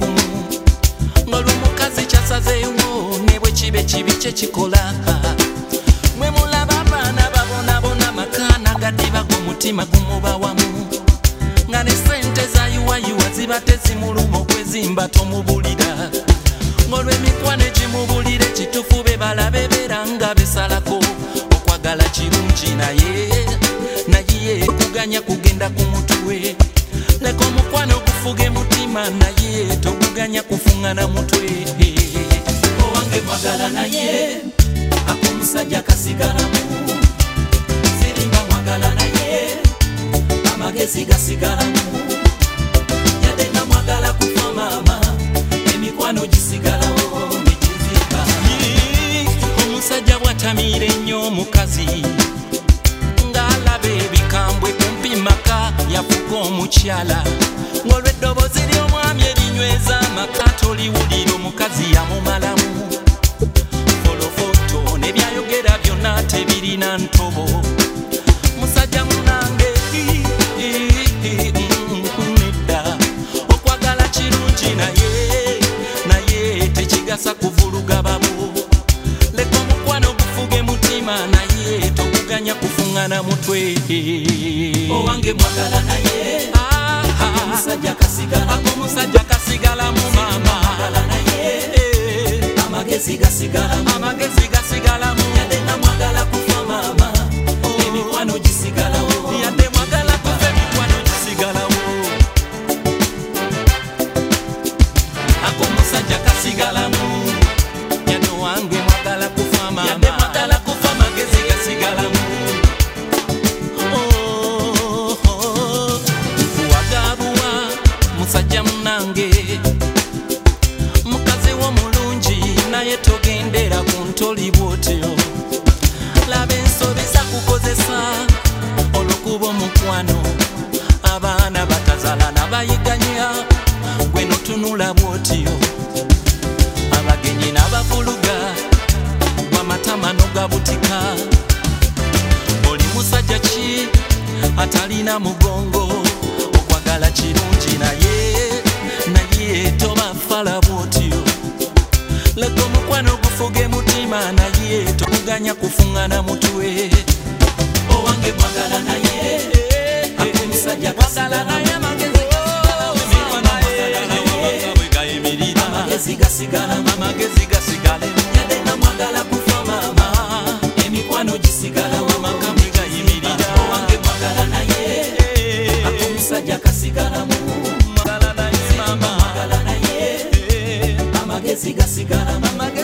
ng'olumukazi kyasazeewo ne bwe kibe kibi kye kikola mwe mulaba abaana babonabona makaana gaddiba g'omutima gumuba wamu nga ne sente zayiwayiwa ziba tezimuluma okwezimba tomubulira ng'olw'emikwano egimubulira ekitufu be balabe beera nga besalako okwagala kirungi naye kuganya kugenda ku mutwe leka omukwano gufuge mutima naye toguganya kufuŋŋana mutwe owange mwagala naye ak'omusajja kasigalamu siringa mwagala naye amagezi gasigalamu yadde nga mwagala kufa maama emikwano gisigalawo negizimba omusajja bw'atamiira ennyo omukazi ng'alaba ebikambwe kumpi maka yafuka omukyala ng'olw'eddoboozi ly'omwami erinyweza amaka toliwulira omukazi yamumalamu folofoto n'ebyayogera byonna tebirina ntobo musajja munange nedda okwagala kirungi naye tekigasa kuvuluga babo leka omukwano gufuge mutima naye toguganya kufuŋŋana mutwe owange mwagala naye ak'omusajja kasigalamu maama amagezi gasigalamu yadde nga mwagala kufa maama emikwano gisigalawo yadde mwagala kufa emikwano gisigalawo ak'omusajja kasigalamu yadde wange mwagala kufa maama yadde mwagala kufa amagezi gasigalamu wagabuwa musajja munange mukazi wo mulungi naye togendera ku ntoli bwotyo laba ensobi zakukozesa olwokuba omukwano abaana batazalana bayiganya gwe notunula bwotyo abagenyi n'abavuluga gwamatama nogabutika oli musajja ki atalina mugongo okwagala kirungi naye tobafala bwotyo leka omukwano gufuge mutima naye tokuganya kufuŋŋana mutwe owange mwagala naye ak'omusajja kwagala naye amagezi gasigalamu yadde nga mwagala kufa maama emikwano gisigalawo amakamu gayimirira owange mwagala naye ak'omusajja kasigalamu mwagala naye maama amagezi gasigalamu